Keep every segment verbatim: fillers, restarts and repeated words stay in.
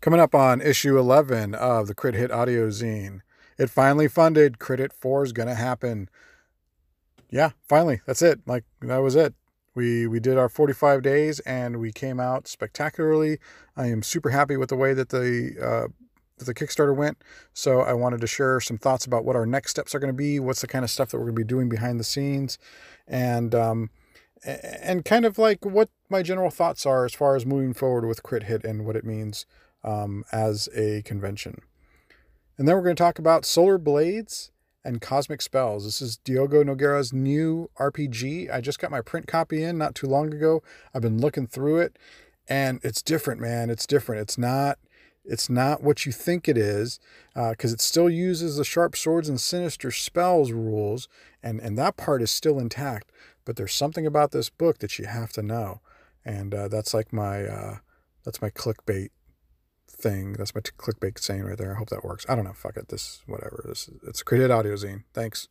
Coming up on issue eleven of the Crit Hit Audio Zine. It finally funded. Crit Hit four is going to happen. Yeah, finally. That's it. Like, that was it. We we did our forty-five days and we came out spectacularly. I am super happy with the way that the uh, that the Kickstarter went. So I wanted to share some thoughts about what our next steps are going to be, what's the kind of stuff that we're going to be doing behind the scenes, and um, and kind of like what my general thoughts are as far as moving forward with Crit Hit and what it means um, as a convention. And then we're going to talk about Solar Blades and Cosmic Spells. This is Diogo Nogueira's new R P G. I just got my print copy in not too long ago. I've been looking through it, and it's different, man. It's different. It's not it's not what you think it is, because uh, it still uses the Sharp Swords and Sinister Spells rules, and, and that part is still intact. But there's something about this book that you have to know, and uh, that's like my uh, that's my clickbait thing. That's my t- clickbait saying right there. I hope that works. I don't know. Fuck it. This, whatever. This, it's a Crit Hit Audio Zine. Thanks.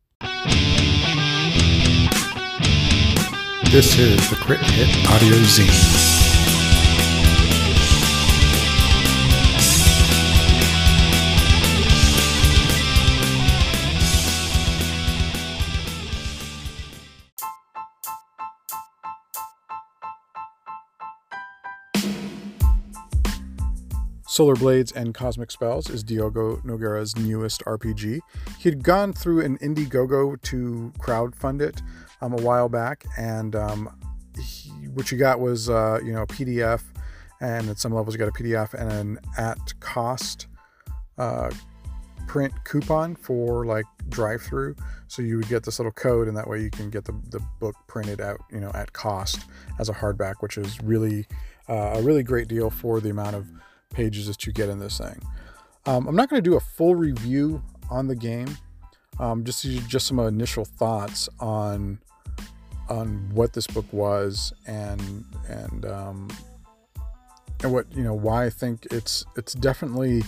This is the Crit Hit Audio Zine. Solar Blades and Cosmic Spells is Diogo Nogueira's newest R P G. He'd gone through an Indiegogo to crowdfund it um, a while back, and um, he, what you got was uh, you know a P D F, and at some levels you got a P D F and an at cost uh, print coupon for like drive-through. So you would get this little code, and that way you can get the, the book printed out, you know, at cost as a hardback, which is really uh, a really great deal for the amount of pages that you get in this thing. Um, I'm not going to do a full review on the game. Um, just just some initial thoughts on on what this book was and and um, and what you know why I think it's it's definitely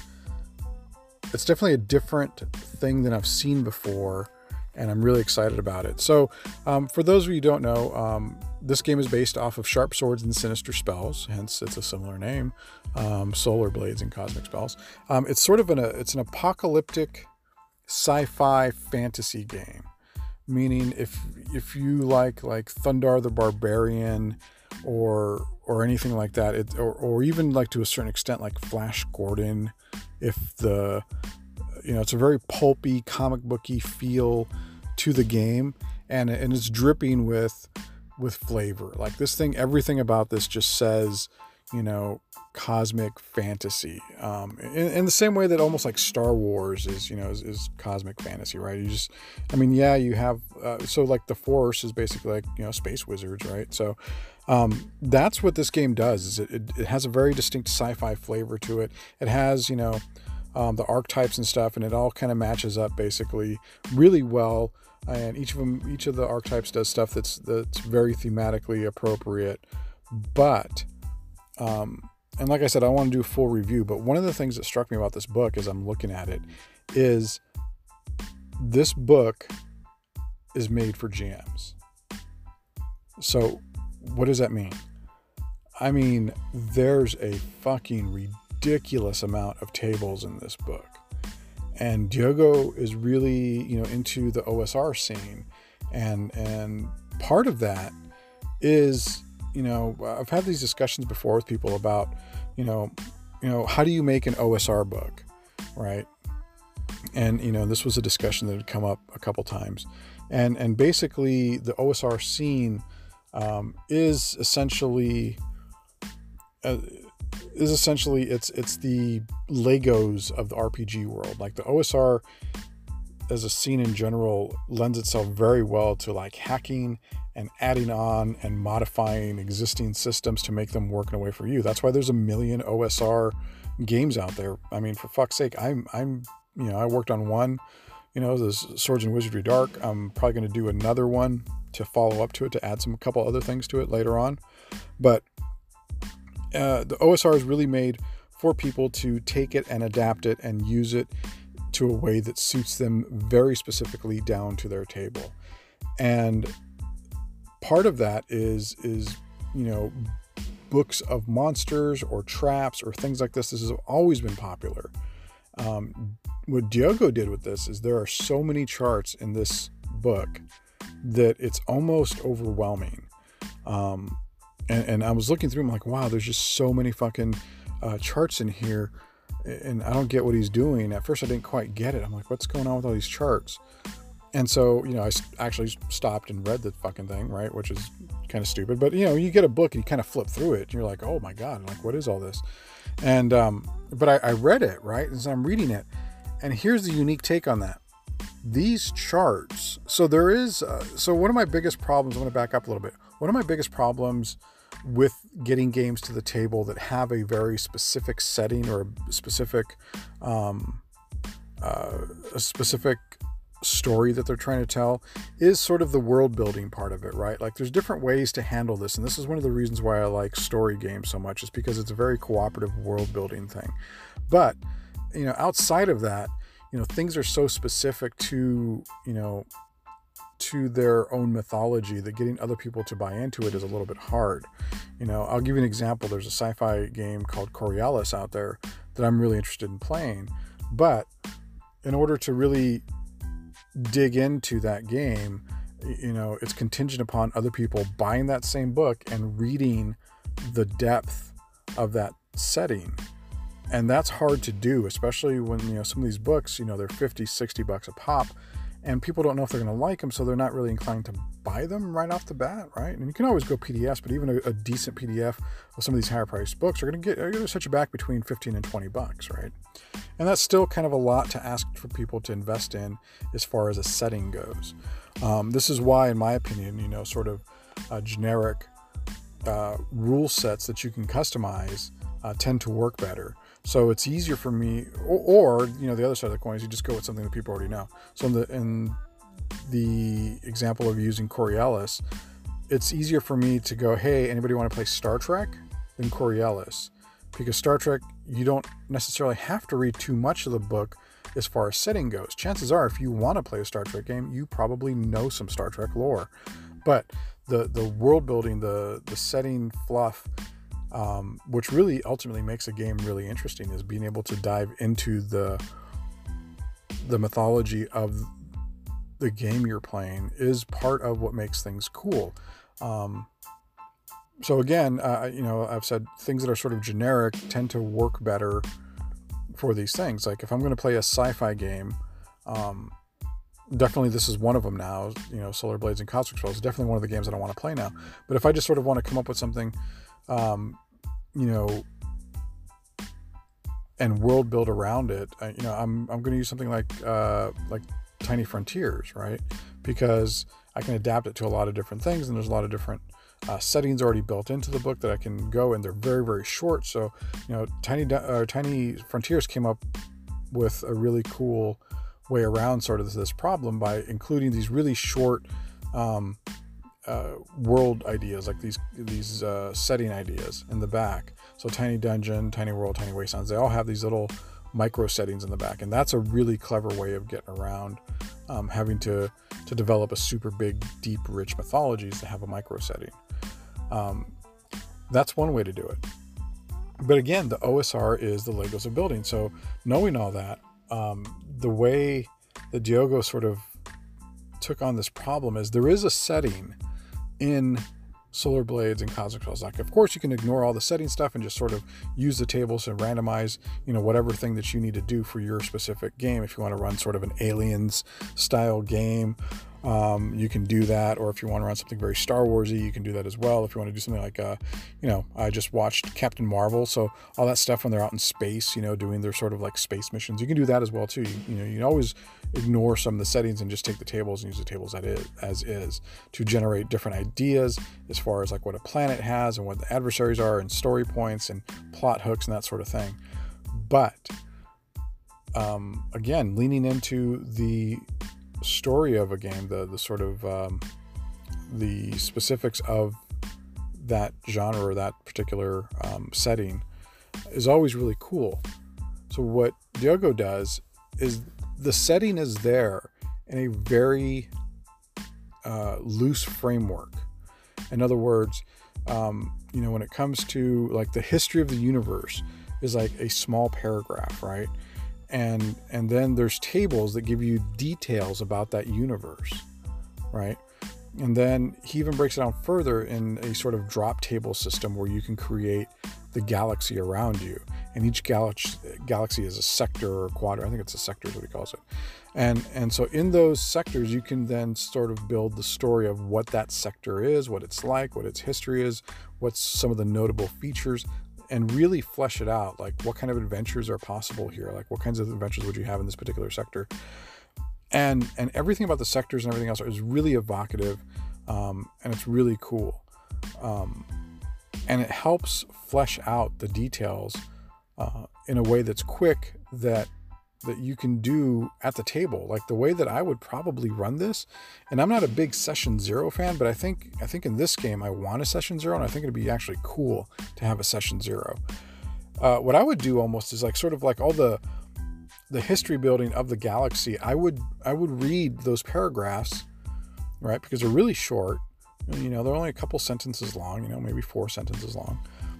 it's definitely a different thing than I've seen before, and I'm really excited about it. So um, for those of you who don't know, um, this game is based off of Sharp Swords and Sinister Spells, hence it's a similar name, um, Solar Blades and Cosmic Spells. Um, it's sort of an, a, it's an apocalyptic sci-fi fantasy game, meaning if if you like like Thundar the Barbarian or or anything like that, it, or, or even like to a certain extent like Flash Gordon, if the, you know, it's a very pulpy, comic booky feel to the game, and and it's dripping with with flavor. Like this thing, everything about this just says, you know, cosmic fantasy. Um, in, in the same way that almost like Star Wars is, you know, is, is cosmic fantasy, right? You just, I mean, yeah, you have, uh, so like the Force is basically like, you know, space wizards, right? So um, that's what this game does. Is it, it, it has a very distinct sci-fi flavor to it. It has, you know, um, the archetypes and stuff, and it all kind of matches up basically really well. And each of them, each of the archetypes does stuff that's that's very thematically appropriate. But, um, and like I said, I want to do a full review. But one of the things that struck me about this book as I'm looking at it is this book is made for G Ms. So what does that mean? I mean, there's a fucking ridiculous amount of tables in this book. And Diogo is really, you know, into the O S R scene. And, and part of that is, you know, I've had these discussions before with people about, you know, you know, how do you make an O S R book, right? And, you know, this was a discussion that had come up a couple times. And, and basically the O S R scene um, is essentially, uh, is essentially it's it's the Legos of the R P G world. Like the O S R as a scene in general lends itself very well to like hacking and adding on and modifying existing systems to make them work in a way for you. That's why there's a million O S R games out there. I mean, for fuck's sake, I'm I'm you know I worked on one, you know, this Swords and Wizardry Dark. I'm probably going to do another one to follow up to it, to add some a couple other things to it later on. But Uh, the O S R is really made for people to take it and adapt it and use it to a way that suits them very specifically down to their table. And part of that is, is, you know, books of monsters or traps or things like this. This has always been popular. Um, what Diogo did with this is there are so many charts in this book that it's almost overwhelming. Um, and, and I was looking through them like, wow, there's just so many fucking uh, charts in here. And I don't get what he's doing. At first I didn't quite get it. I'm like, what's going on with all these charts? And so, you know, I actually stopped and read the fucking thing, right? Which is kind of stupid. But, you know, you get a book and you kind of flip through it. And you're like, oh my God, like, what is all this? And, um, but I, I read it, right? And so I'm reading it. And here's the unique take on that. These charts. So there is, uh, so one of my biggest problems, I'm going to back up a little bit. One of my biggest problems with getting games to the table that have a very specific setting or a specific, um, uh, a specific story that they're trying to tell is sort of the world building part of it, right? Like there's different ways to handle this. And this is one of the reasons why I like story games so much, is because it's a very cooperative world building thing. But, you know, outside of that, you know, things are so specific to, you know, to their own mythology that getting other people to buy into it is a little bit hard. You know, I'll give you an example. There's a sci-fi game called Coriolis out there that I'm really interested in playing. But in order to really dig into that game, you know, it's contingent upon other people buying that same book and reading the depth of that setting. And that's hard to do, especially when, you know, some of these books, you know, they're fifty, sixty bucks a pop, and people don't know if they're going to like them, so they're not really inclined to buy them right off the bat, right? And you can always go P D Fs, but even a, a decent P D F of some of these higher priced books are going to get, are going to set you back between fifteen and twenty bucks, right? And that's still kind of a lot to ask for people to invest in as far as a setting goes. Um, this is why, in my opinion, you know, sort of uh, generic uh, rule sets that you can customize uh, tend to work better. So it's easier for me, or, or, you know, the other side of the coin is you just go with something that people already know. So in the, in the example of using Coriolis, it's easier for me to go, hey, anybody want to play Star Trek? Than Coriolis. Because Star Trek, you don't necessarily have to read too much of the book as far as setting goes. Chances are, if you want to play a Star Trek game, you probably know some Star Trek lore. But the, the world building, the, the setting fluff, Um, which really ultimately makes a game really interesting, is being able to dive into the the mythology of the game you're playing is part of what makes things cool. Um, so again, uh, you know, I've said things that are sort of generic tend to work better for these things. Like if I'm going to play a sci-fi game, um, definitely this is one of them now, you know, Solar Blades and Cosmic Spells is definitely one of the games that I want to play now. But if I just sort of want to come up with something, um, you know, and world build around it, I, you know, I'm, I'm going to use something like, uh, like Tiny Frontiers, right? Because I can adapt it to a lot of different things, and there's a lot of different uh, settings already built into the book that I can go, and they're very, very short. So, you know, Tiny, uh, Tiny Frontiers came up with a really cool way around sort of this problem by including these really short, um, Uh, world ideas, like these these uh, setting ideas in the back. So Tiny Dungeon, Tiny World, Tiny Wastelands, they all have these little micro settings in the back, and that's a really clever way of getting around um, having to to develop a super big, deep, rich mythologies to have a micro setting. Um, that's one way to do it. But again, the O S R is the Legos of building. So knowing all that, um, the way that Diogo sort of took on this problem is there is a setting in Solar Blades and Cosmic Spells. Like, of course, you can ignore all the setting stuff and just sort of use the tables to randomize, you know, whatever thing that you need to do for your specific game. If you want to run sort of an Aliens style game, um, you can do that. Or if you want to run something very Star Warsy, you can do that as well. If you want to do something like, uh, you know, I just watched Captain Marvel, so all that stuff when they're out in space, you know, doing their sort of like space missions, you can do that as well too. You, you know, you can always ignore some of the settings and just take the tables and use the tables that is, as is to generate different ideas as far as like what a planet has and what the adversaries are and story points and plot hooks and that sort of thing. But um, again, leaning into the story of a game, the the sort of um, the specifics of that genre or that particular um, setting is always really cool. So what Diogo does is the setting is there in a very uh, loose framework. In other words, um, you know, when it comes to like the history of the universe is like a small paragraph, right? And and then there's tables that give you details about that universe, right? And then he even breaks it down further in a sort of drop table system where you can create the galaxy around you. And each galaxy galaxy is a sector or a quadrant. I think it's a sector is what he calls it. And and so in those sectors, you can then sort of build the story of what that sector is, what it's like, what its history is, what's some of the notable features, and really flesh it out. Like what kind of adventures are possible here? Like what kinds of adventures would you have in this particular sector? And and everything about the sectors and everything else is really evocative, um, and it's really cool. Um, and it helps flesh out the details uh, in a way that's quick, that that you can do at the table. Like the way that I would probably run this, and I'm not a big session zero fan, but I think I think in this game I want a session zero, and I think it'd be actually cool to have a session zero. Uh, what I would do almost is like sort of like all the the history building of the galaxy. I would I would read those paragraphs, right? Because they're really short. You know, they're only a couple sentences long. You know, maybe four sentences long,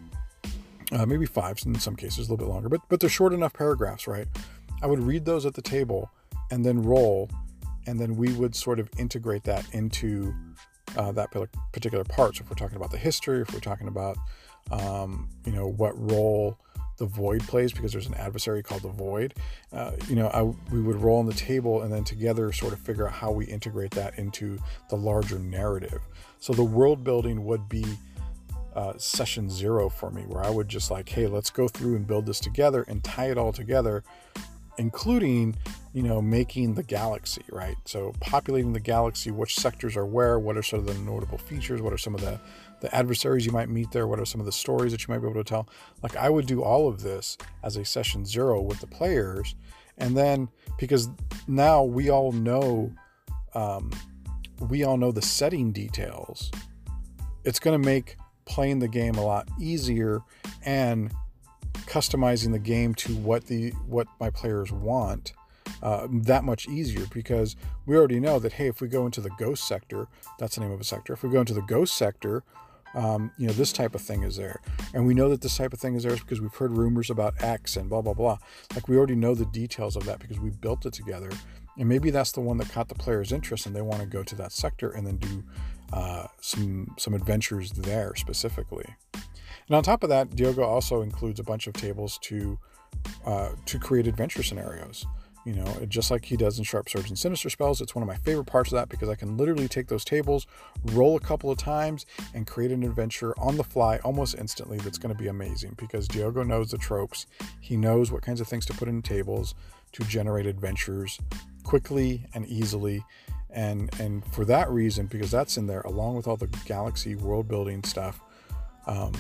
uh, maybe five in some cases, a little bit longer. But but they're short enough paragraphs, right? I would read those at the table and then roll, and then we would sort of integrate that into uh, that particular part. So if we're talking about the history, if we're talking about, um, you know, what role the void plays, because there's an adversary called the void, uh, you know, I, we would roll on the table and then together sort of figure out how we integrate that into the larger narrative. So the world building would be uh, session zero for me, where I would just like, hey, let's go through and build this together and tie it all together, including, you know, making the galaxy, right? So populating the galaxy, which sectors are where, what are sort of the notable features, what are some of the, the adversaries you might meet there, what are some of the stories that you might be able to tell. Like I would do all of this as a session zero with the players. And then because now we all know, um, we all know the setting details, it's going to make playing the game a lot easier and customizing the game to what the what my players want uh, that much easier, because we already know that, hey, if we go into the ghost sector, that's the name of a sector. If we go into the ghost sector, um, you know, this type of thing is there. And we know that this type of thing is there because we've heard rumors about X and blah, blah, blah. Like we already know the details of that because we built it together. And maybe that's the one that caught the player's interest and they want to go to that sector and then do uh, some some adventures there specifically. And on top of that, Diogo also includes a bunch of tables to uh, to create adventure scenarios. You know, just like he does in Sharp Swords and Sinister Spells. It's one of my favorite parts of that because I can literally take those tables, roll a couple of times, and create an adventure on the fly almost instantly that's going to be amazing, because Diogo knows the tropes. He knows what kinds of things to put in tables to generate adventures quickly and easily. And, and for that reason, because that's in there, along with all the galaxy world building stuff, um,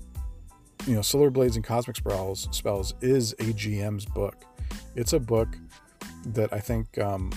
you know, Solar Blades and Cosmic Spells, Spells is a G M's book. It's a book that I think um,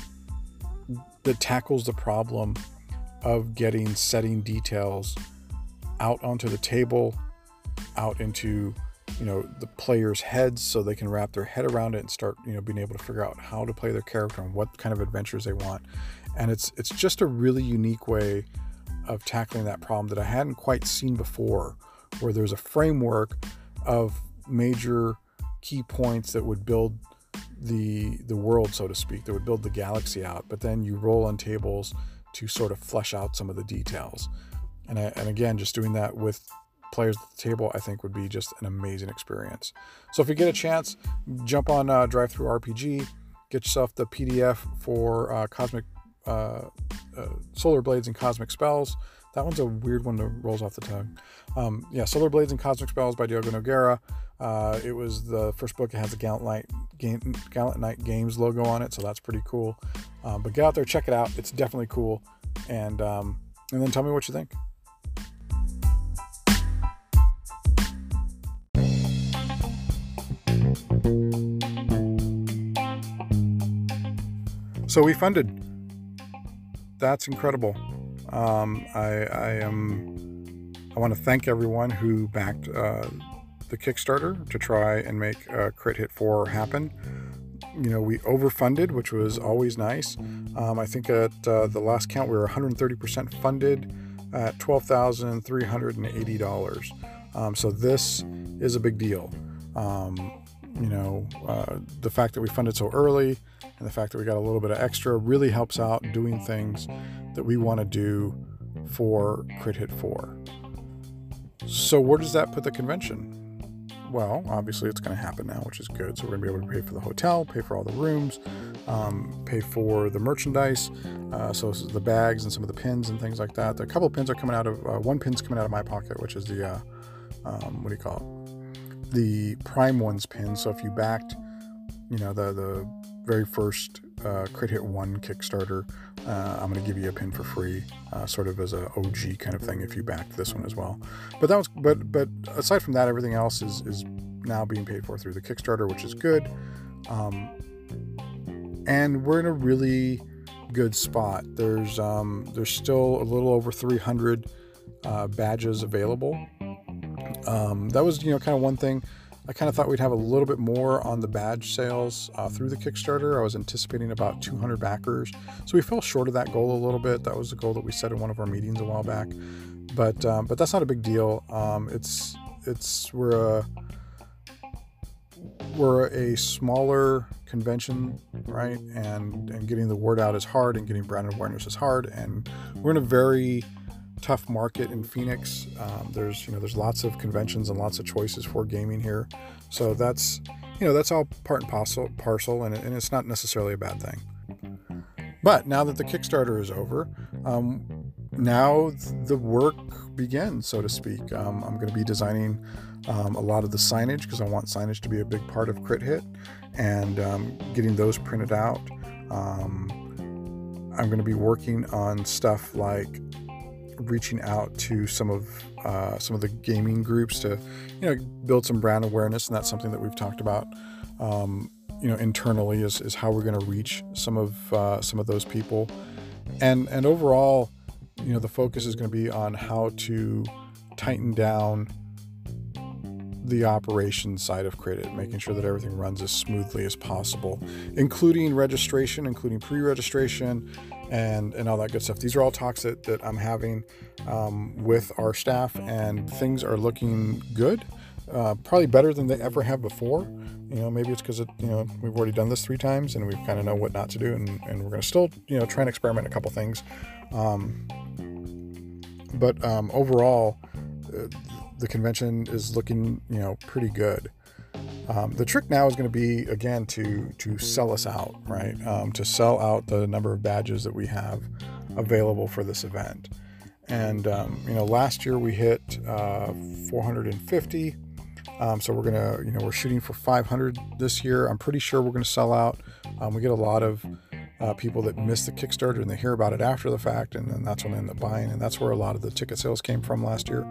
that tackles the problem of getting setting details out onto the table, out into, you know, the players' heads, so they can wrap their head around it and start, you know, being able to figure out how to play their character and what kind of adventures they want. And it's it's just a really unique way of tackling that problem that I hadn't quite seen before, where there's a framework of major key points that would build the the world, so to speak, that would build the galaxy out, but then you roll on tables to sort of flesh out some of the details. And I, and again, just doing that with players at the table, I think would be just an amazing experience. So if you get a chance, jump on uh, DriveThruRPG, get yourself the P D F for uh, Cosmic uh, uh, Solar Blades and Cosmic Spells. That one's a weird one that rolls off the tongue. Um, yeah, Solar Blades and Cosmic Spells by Diogo Nogueira. Uh, it was the first book. It has the Gallant Knight, Game, Gallant Knight Games logo on it, so that's pretty cool. Um, but get out there, check it out. It's definitely cool. And um, and then tell me what you think. So we funded. That's incredible. Um, I, I am. I want to thank everyone who backed uh, the Kickstarter to try and make uh, Crit Hit four happen. You know, we overfunded, which was always nice. Um, I think at uh, the last count we were one hundred thirty percent funded. at twelve thousand three hundred eighty dollars. Um, so this is a big deal. Um, you know, uh, the fact that we funded so early and the fact that we got a little bit of extra really helps out doing things that we want to do for Crit Hit four. So where does that put the convention? Well, obviously it's going to happen now, which is good. So we're going to be able to pay for the hotel, pay for all the rooms, um, pay for the merchandise, uh, so the bags and some of the pins and things like that. A couple of pins are coming out of, uh, one pin's coming out of my pocket, which is the, uh, um, what do you call it? The Prime Ones pin. So if you backed, you know, the, the very first uh, Crit Hit one Kickstarter, uh, I'm going to give you a pin for free, uh, sort of as a O G kind of thing if you backed this one as well. But that was, but but aside from that, everything else is is now being paid for through the Kickstarter, which is good. Um, and we're in a really good spot. There's um, there's still a little over three hundred uh, badges available. Um, that was, you know, kind of one thing. I kind of thought we'd have a little bit more on the badge sales uh, through the Kickstarter. I was anticipating about two hundred backers. So we fell short of that goal a little bit. That was the goal that we set in one of our meetings a while back. But um, but that's not a big deal. Um, it's it's we're a we're a smaller convention, right? And and getting the word out is hard, and getting brand awareness is hard. And we're in a very tough market in Phoenix. Um, there's, you know, there's lots of conventions and lots of choices for gaming here. So that's, you know, that's all part and parcel, parcel and, and it's not necessarily a bad thing. But now that the Kickstarter is over, um, now the work begins, so to speak. Um, I'm going to be designing um, a lot of the signage because I want signage to be a big part of Crit Hit, and um, getting those printed out. Um, I'm going to be working on stuff like reaching out to some of uh, some of the gaming groups to, you know, build some brand awareness, and that's something that we've talked about, um, you know, internally is, is how we're going to reach some of uh, some of those people, and and overall, you know, the focus is going to be on how to tighten down the operations side of Crit Hit, making sure that everything runs as smoothly as possible, including registration, including pre-registration, and and all that good stuff. These are all talks that, that I'm having um, with our staff, and things are looking good, uh, probably better than they ever have before. You know, maybe it's because, you know, we've already done this three times and we kind of know what not to do, and, and we're going to still, you know, try and experiment a couple things. Um, but um, overall, uh, the convention is looking, you know, pretty good. Um, the trick now is going to be, again, to to sell us out, right? Um, to sell out the number of badges that we have available for this event. And, um, you know, last year we hit uh, four hundred fifty. Um, so we're going to, you know, we're shooting for five hundred this year. I'm pretty sure we're going to sell out. Um, we get a lot of uh, people that miss the Kickstarter and they hear about it after the fact, and then that's when they end up buying. And that's where a lot of the ticket sales came from last year.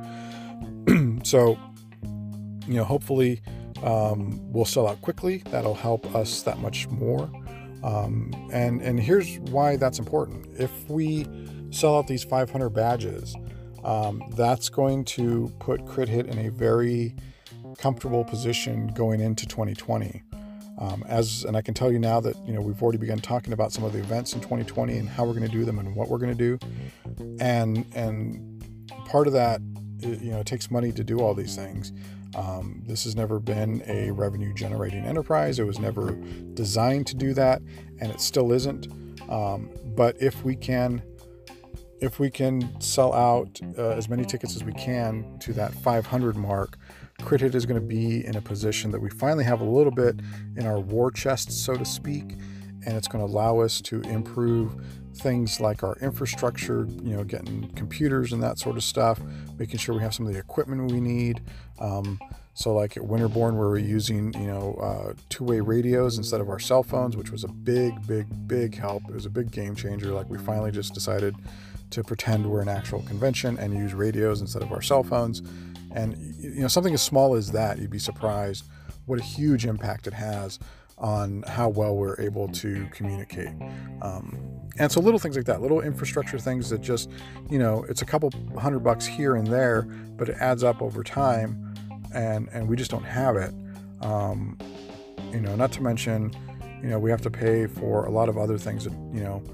So, you know, hopefully um, we'll sell out quickly. That'll help us that much more. Um, and, and here's why that's important. If we sell out these five hundred badges, um, that's going to put Crit Hit in a very comfortable position going into twenty twenty. Um, as, and I can tell you now that, you know, we've already begun talking about some of the events in twenty twenty and how we're going to do them and what we're going to do. And, and part of that, you know, it takes money to do all these things. Um, this has never been a revenue generating enterprise. It was never designed to do that, and it still isn't. Um, but if we can, if we can sell out uh, as many tickets as we can to that five hundred mark, Crit Hit is going to be in a position that we finally have a little bit in our war chest, so to speak, and it's going to allow us to improve things like our infrastructure, you know, getting computers and that sort of stuff, making sure we have some of the equipment we need. Um, so like at Winterborn, where we're using, you know, uh, two-way radios instead of our cell phones, which was a big, big, big help. It was a big game changer. Like we finally just decided to pretend we're an actual convention and use radios instead of our cell phones. And, you know, something as small as that, you'd be surprised what a huge impact it has on how well we're able to communicate. Um, and so little things like that, little infrastructure things that just, you know, it's a couple hundred bucks here and there, but it adds up over time, and, and we just don't have it. Um, you know, not to mention, you know, we have to pay for a lot of other things that, you know,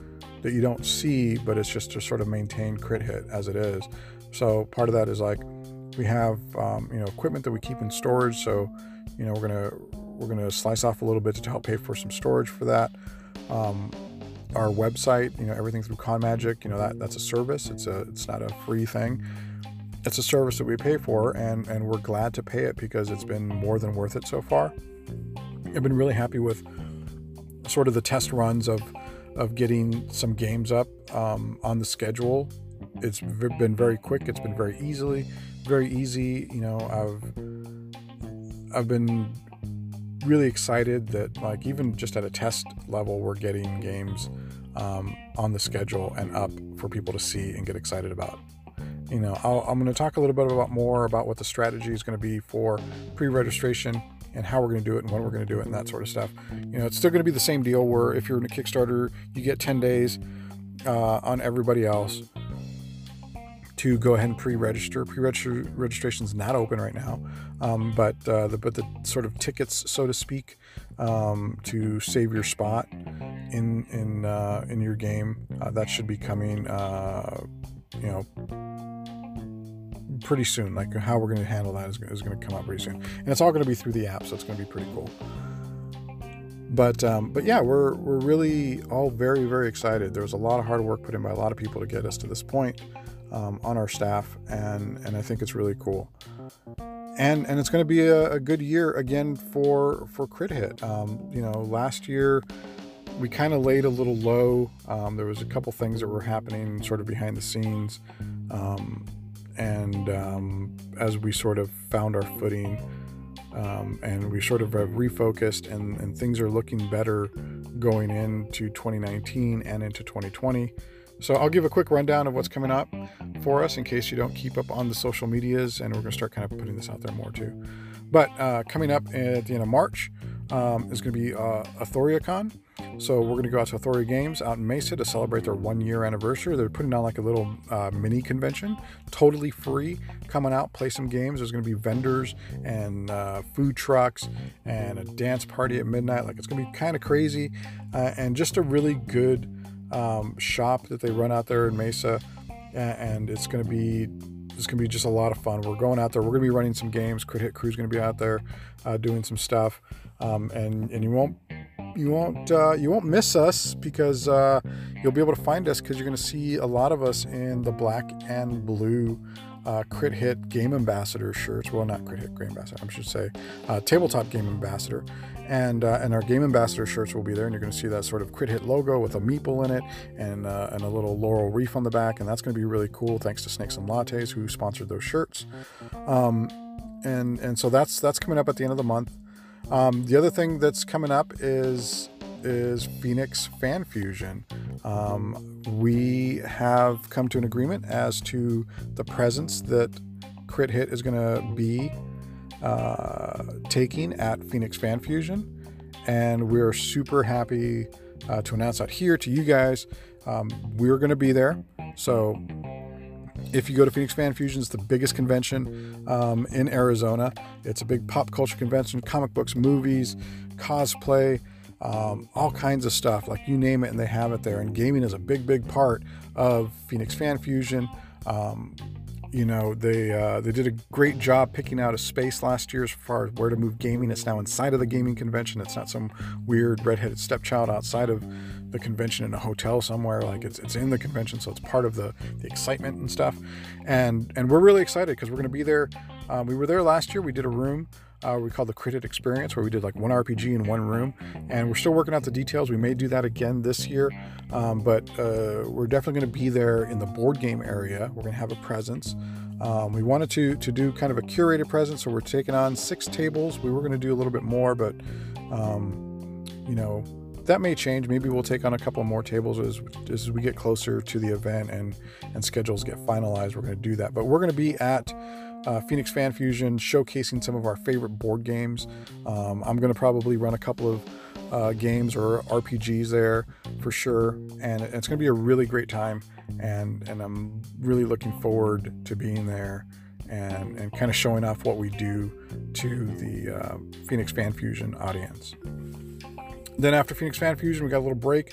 that you don't see, but it's just to sort of maintain Crit Hit as it is. So part of that is like we have um, you know, equipment that we keep in storage. So you know, we're gonna we're gonna slice off a little bit to help pay for some storage for that. Um, our website, you know, everything through ConMagic, you know, that that's a service. It's a it's not a free thing. It's a service that we pay for, and and we're glad to pay it because it's been more than worth it so far. I've been really happy with sort of the test runs of of getting some games up um, on the schedule. It's been very quick. It's been very easily, very easy. You know, I've I've been really excited that, like, even just at a test level, we're getting games um, on the schedule and up for people to see and get excited about. You know, I'll, I'm going to talk a little bit about more about what the strategy is going to be for pre-registration and how we're going to do it and when we're going to do it and that sort of stuff. You know, it's still going to be the same deal where if you're in a Kickstarter, you get ten days uh, on everybody else to go ahead and pre-register. Pre-register registration is not open right now, um, but uh, the but the sort of tickets, so to speak, um, to save your spot in in uh, in your game, uh, that should be coming, uh, you know, pretty soon. Like how we're going to handle that is, is going to come out pretty soon, and it's all going to be through the app, so it's going to be pretty cool. But um, but yeah, we're we're really all very very excited. There was a lot of hard work put in by a lot of people to get us to this point. Um, on our staff, and and I think it's really cool, and and it's going to be a, a good year again for for Crit Hit. Um, you know, last year we kind of laid a little low. Um, there was a couple things that were happening sort of behind the scenes, um, and um, as we sort of found our footing, um, and we sort of have refocused, and, and things are looking better going into twenty nineteen and into twenty twenty. So I'll give a quick rundown of what's coming up for us in case you don't keep up on the social medias, and we're going to start kind of putting this out there more too. But uh, coming up at the end of March um, is going to be uh, AuthoriaCon. So we're going to go out to Authoria Games out in Mesa to celebrate their one year anniversary. They're putting on like a little uh, mini convention, totally free. Come on out, play some games. There's going to be vendors and uh, food trucks and a dance party at midnight. Like, it's going to be kind of crazy, uh, and just a really good um, shop that they run out there in Mesa. And it's going to be it's going to be just a lot of fun. We're going out there. We're going to be running some games. Crit Hit Crew's going to be out there uh, doing some stuff, um, and and you won't. You won't uh, you won't miss us because uh, you'll be able to find us because you're going to see a lot of us in the black and blue uh, Crit Hit Game Ambassador shirts. Well, not Crit Hit Game Ambassador, I should say uh, Tabletop Game Ambassador, and uh, and our Game Ambassador shirts will be there, and you're going to see that sort of Crit Hit logo with a meeple in it and uh, and a little laurel wreath on the back, and that's going to be really cool. Thanks to Snakes and Lattes who sponsored those shirts, um, and and so that's that's coming up at the end of the month. Um, the other thing that's coming up is is Phoenix Fan Fusion. Um, we have come to an agreement as to the presence that Crit Hit is going to be uh, taking at Phoenix Fan Fusion, and we're super happy uh, to announce out here to you guys. Um, we're going to be there, so if you go to Phoenix Fan Fusion, it's the biggest convention um, in Arizona. It's a big pop culture convention, comic books, movies, cosplay, um, all kinds of stuff. Like, you name it, and they have it there. And gaming is a big, big part of Phoenix Fan Fusion. Um, you know, they uh, they did a great job picking out a space last year as far as where to move gaming. It's now inside of the gaming convention. It's not some weird redheaded stepchild outside of the convention in a hotel somewhere. Like, it's it's in the convention, so it's part of the, the excitement and stuff. And and we're really excited because we're going to be there. Um, we were there last year. We did a room uh, we called the Crit Hit Experience, where we did like one R P G in one room, and we're still working out the details. We may do that again this year, um, but uh, we're definitely going to be there in the board game area. We're going to have a presence. Um, we wanted to to do kind of a curated presence, so we're taking on six tables. We were going to do a little bit more, but um, you know, that may change. Maybe we'll take on a couple more tables as, as we get closer to the event and and schedules get finalized. We're going to do that, but we're going to be at uh, Phoenix Fan Fusion showcasing some of our favorite board games. Um, I'm going to probably run a couple of uh, games or R P Gs there for sure, and it's going to be a really great time. And and I'm really looking forward to being there and and kind of showing off what we do to the uh, Phoenix Fan Fusion audience. Then after Phoenix Fan Fusion, we got a little break,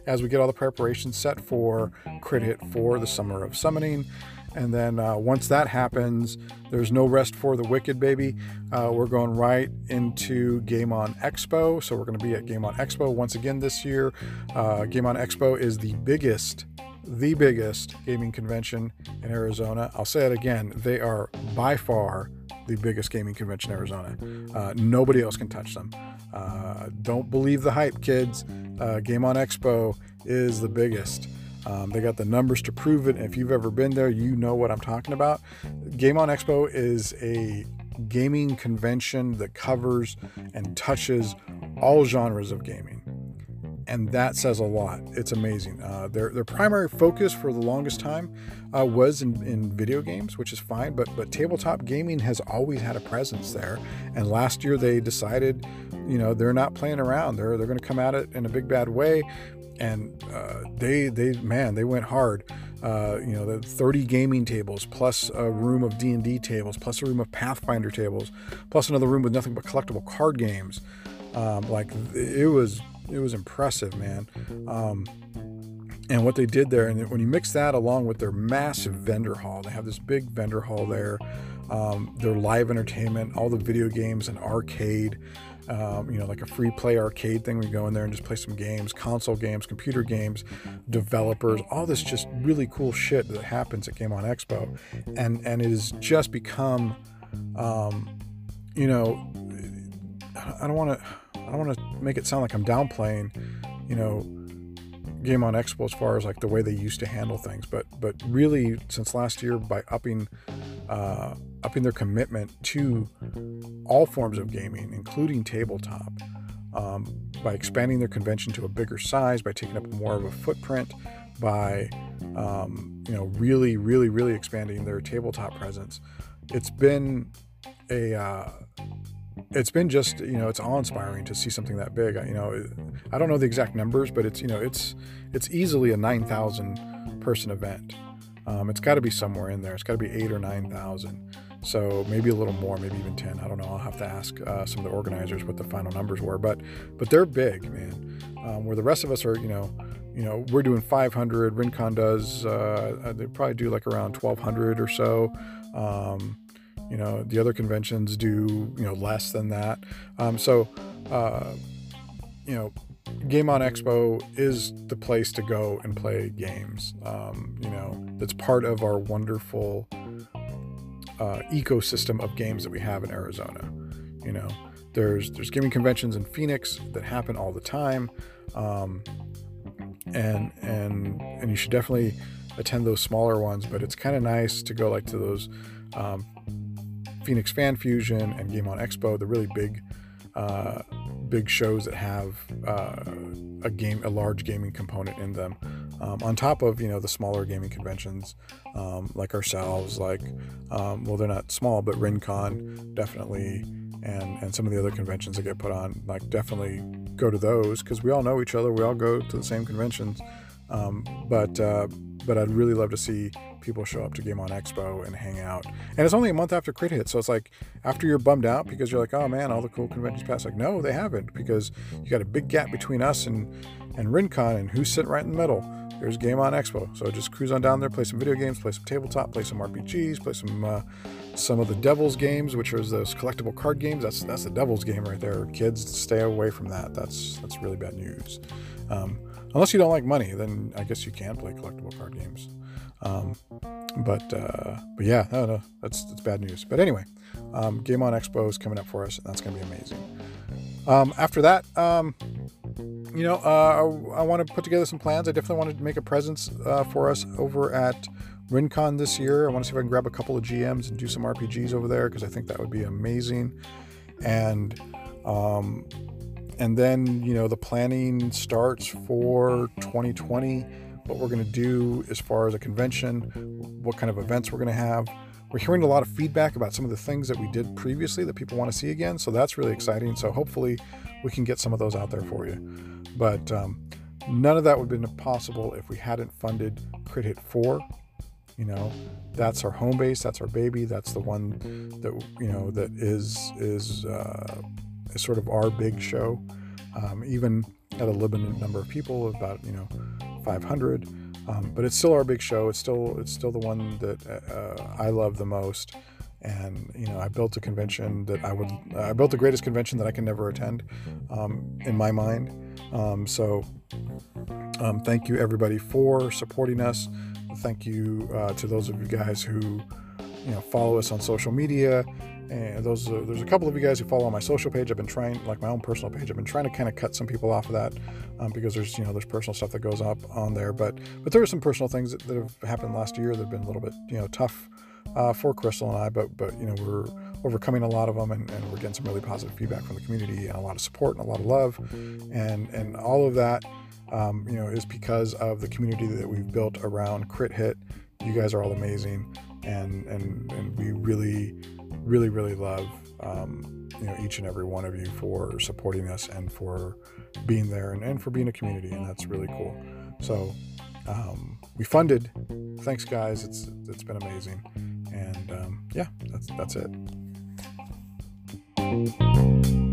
as we get all the preparations set for Crit Hit for the Summer of Summoning. And then uh, once that happens, there's no rest for the wicked, baby. Uh, we're going right into Game On Expo. So we're going to be at Game On Expo once again this year. Uh, Game On Expo is the biggest, the biggest gaming convention in Arizona. I'll say it again. They are by far the biggest gaming convention in Arizona. Uh, nobody else can touch them. Uh, don't believe the hype, kids. Uh, Game On Expo is the biggest. Um, they got the numbers to prove it. And if you've ever been there, you know what I'm talking about. Game On Expo is a gaming convention that covers and touches all genres of gaming. And that says a lot. It's amazing. Uh, their their primary focus for the longest time uh, was in, in video games, which is fine. But but tabletop gaming has always had a presence there. And last year they decided, you know, they're not playing around. They're they're going to come at it in a big bad way. And uh, they, they, man, they went hard. Uh, you know, the thirty gaming tables, plus a room of D and D tables, plus a room of Pathfinder tables, plus another room with nothing but collectible card games. Um, like it was, it was impressive, man. Um, and what they did there, and when you mix that along with their massive vendor hall, they have this big vendor hall there. Um, their live entertainment, all the video games and arcade. Um, you know, like a free play arcade thing. We go in there and just play some games, console games, computer games, developers, all this just really cool shit that happens at Game On Expo. And, and it has just become, um, you know, I don't want to, I don't want to make it sound like I'm downplaying, you know, Game On Expo as far as like the way they used to handle things. But, but really since last year, by upping, uh, upping their commitment to all forms of gaming, including tabletop, um, by expanding their convention to a bigger size, by taking up more of a footprint, by, um, you know, really, really, really expanding their tabletop presence. It's been a, uh, it's been just, you know, it's awe-inspiring to see something that big. You know, I don't know the exact numbers, but it's, you know, it's, it's easily a nine thousand person event. Um, it's got to be somewhere in there. It's got to be eight or nine thousand. So maybe a little more, maybe even ten. I don't know. I'll have to ask uh, some of the organizers what the final numbers were, but but they're big, man. Um, where the rest of us are, you know, you know, we're doing five hundred. Rincon does. Uh, they probably do like around twelve hundred or so. Um, you know, the other conventions do, you know, less than that. Um, so, uh, you know. Game On Expo is the place to go and play games. Um, you know, that's part of our wonderful uh, ecosystem of games that we have in Arizona. You know, there's there's gaming conventions in Phoenix that happen all the time, um, and and and you should definitely attend those smaller ones. But it's kind of nice to go like to those um, Phoenix Fan Fusion and Game On Expo, the really big. Uh, big shows that have uh, a game, a large gaming component in them, um, on top of, you know, the smaller gaming conventions, um, like ourselves, like, um, well, they're not small, but Rincon definitely, and, and some of the other conventions that get put on, like definitely go to those, because we all know each other. We all go to the same conventions. Um, but, uh, but I'd really love to see people show up to Game On Expo and hang out. And it's only a month after Crit Hit, so it's like after you're bummed out because you're like, oh man, all the cool conventions passed. Like, no, they haven't, because you got a big gap between us and and Rincon, and who's sitting right in the middle? There's Game On Expo. So just cruise on down there, play some video games, play some tabletop, play some R P Gs, play some uh, some of the Devil's games, which are those collectible card games. That's that's the Devil's game right there. Kids, stay away from that. That's that's really bad news. Um, unless you don't like money, then I guess you can play collectible card games. Um, but, uh, but yeah, no, no, that's, that's bad news. But anyway, um, Game On Expo is coming up for us, and that's going to be amazing. Um, after that, um, you know, uh, I, I want to put together some plans. I definitely want to make a presence, uh, for us over at Rincon this year. I want to see if I can grab a couple of G Ms and do some R P Gs over there, because I think that would be amazing. And, um, and then, you know, the planning starts for twenty twenty. What we're going to do as far as a convention, what kind of events we're going to have. We're hearing a lot of feedback about some of the things that we did previously that people want to see again. So that's really exciting. So hopefully we can get some of those out there for you. But um, none of that would have been possible if we hadn't funded Crit Hit four. You know, that's our home base. That's our baby. That's the one that, you know, that is, is, uh, is sort of our big show. Um, even at a limited number of people, about, you know, five hundred. Um, but it's still our big show. It's still it's still the one that uh, I love the most. And, you know, I built a convention that I would, I built the greatest convention that I can never attend, um, in my mind. Um, so, um, thank you everybody for supporting us. Thank you, uh, to those of you guys who, you know, follow us on social media. And those, uh, there's a couple of you guys who follow on my social page. I've been trying, like my own personal page, I've been trying to kind of cut some people off of that, um, because there's, you know, there's personal stuff that goes up on there, but, but there are some personal things that, that have happened last year that have been a little bit, you know, tough, uh, for Crystal and I, but, but, you know, we're overcoming a lot of them, and, and we're getting some really positive feedback from the community, and a lot of support and a lot of love, and, and all of that, um, you know, is because of the community that we've built around Crit Hit. You guys are all amazing. And, and, and we really, really, really love, um, you know, each and every one of you for supporting us and for being there, and, and for being a community. And that's really cool. So, um, we funded. Thanks guys. It's, it's been amazing. And, um, yeah, that's, that's it.